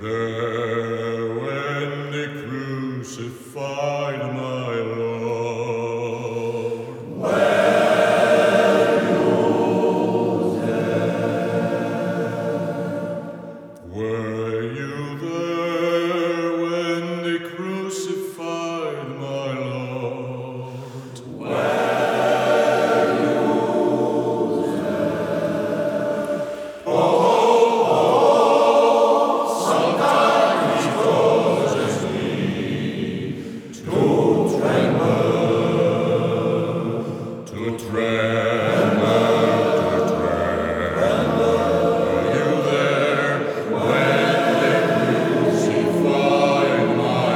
there when they crucified my Lord? Were you there when they crucified my Lord? To tremble, were you there when they crucified my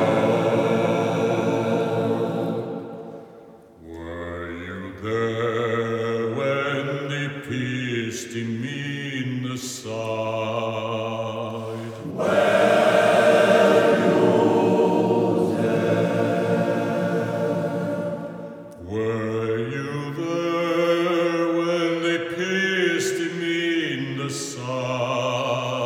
Lord? Were you there when they pierced me in the side? Were you there when they pierced me in the side?